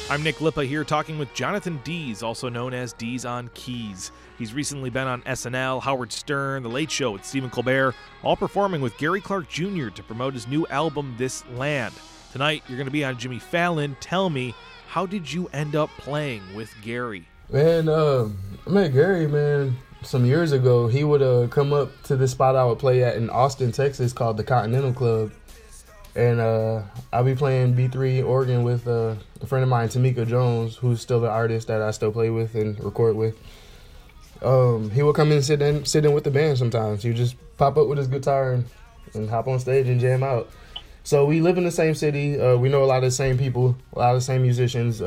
I'm Nick Lippa here talking with Jonathan Dees, also known as Dees on Keys. He's recently been on SNL, Howard Stern, The Late Show with Stephen Colbert, all performing with Gary Clark Jr. to promote his new album, This Land. Tonight, you're going to be on Jimmy Fallon. Tell me, how did you end up playing with Gary? Man, I met Gary, man, some years ago. He would come up to this spot I would play at in Austin, Texas called the Continental Club. And I'll be playing B3 organ with a friend of mine, Tamika Jones, who's still an artist that I still play with and record with. He would come in and sit in with the band sometimes. He would just pop up with his guitar and hop on stage and jam out. So we live in the same city. We know a lot of the same people, a lot of the same musicians.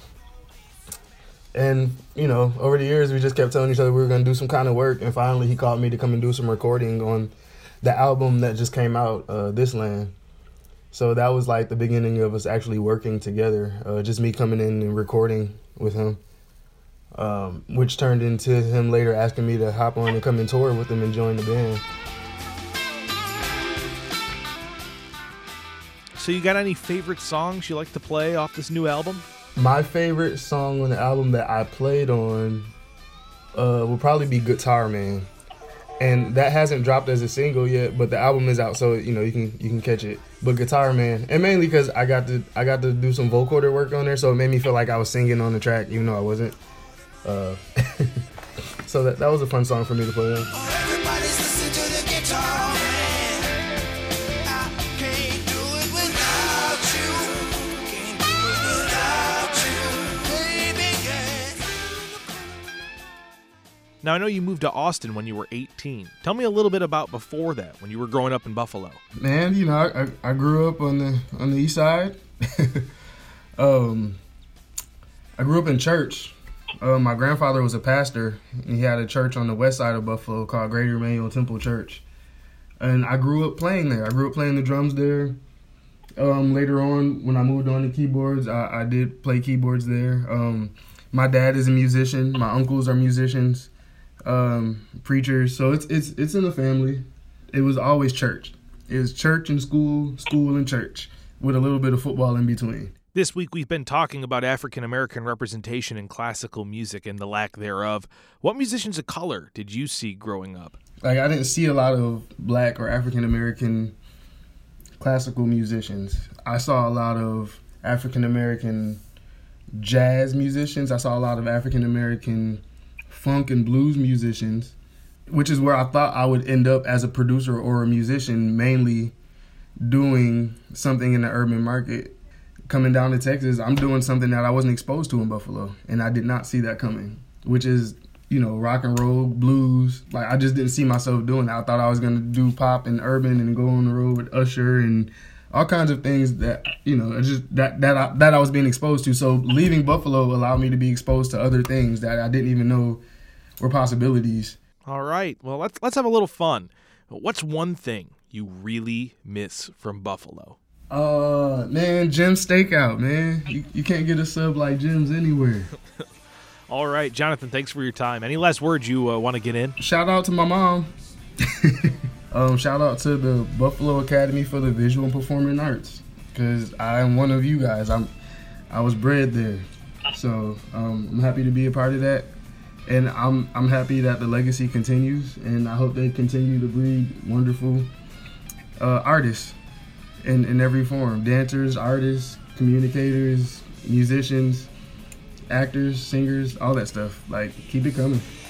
And, you know, over the years, we just kept telling each other we were going to do some kind of work. And finally, he called me to come and do some recording on the album that just came out, This Land. So that was like the beginning of us actually working together, just me coming in and recording with him, which turned into him later asking me to hop on and come and tour with him and join the band. So you got any favorite songs you like to play off this new album? My favorite song on the album that I played on will probably be Guitar Man. And that hasn't dropped as a single yet, but the album is out, so you know you can catch it. But Guitar Man, and mainly because I got to do some vocoder work on there, so it made me feel like I was singing on the track, even though I wasn't. So that was a fun song for me to play on. Everybody's listening to the Guitar Man. I can't do it without you. Can't do it without you, baby, yeah. Now, I know you moved to Austin when you were 18. Tell me a little bit about before that, when you were growing up in Buffalo. Man, you know, I grew up on the east side. I grew up in church. My grandfather was a pastor, and he had a church on the west side of Buffalo called Greater Emmanuel Temple Church. And I grew up playing there. I grew up playing the drums there. Later on, when I moved on to keyboards, I did play keyboards there. My dad is a musician. My uncles are musicians. Preachers, so it's in the family. It was always church. It was church and school and church, with a little bit of football in between. This week we've been talking about African American representation in classical music and the lack thereof. What musicians of color did you see growing up? Like, I didn't see a lot of black or African American classical musicians. I saw a lot of African American jazz musicians. I saw a lot of African American funk and blues musicians, which is where I thought I would end up as a producer or a musician, mainly doing something in the urban market. Coming down to Texas, I'm doing something that I wasn't exposed to in Buffalo, and I did not see that coming, which is, you know, rock and roll, blues. Like, I just didn't see myself doing that. I thought I was going to do pop and urban and go on the road with Usher and all kinds of things that, you know, just that I was being exposed to. So leaving Buffalo allowed me to be exposed to other things that I didn't even know were possibilities. All right, well, let's have a little fun. What's one thing you really miss from Buffalo? Man, Jim's Steakout, man. You can't get a sub like Jim's anywhere. All right, Jonathan, thanks for your time. Any last words you want to get in? Shout out to my mom. Shout out to the Buffalo Academy for the Visual and Performing Arts, because I am one of you guys. I was bred there, so I'm happy to be a part of that, and I'm happy that the legacy continues, and I hope they continue to breed wonderful artists in every form: dancers, artists, communicators, musicians, actors, singers, all that stuff. Like, keep it coming.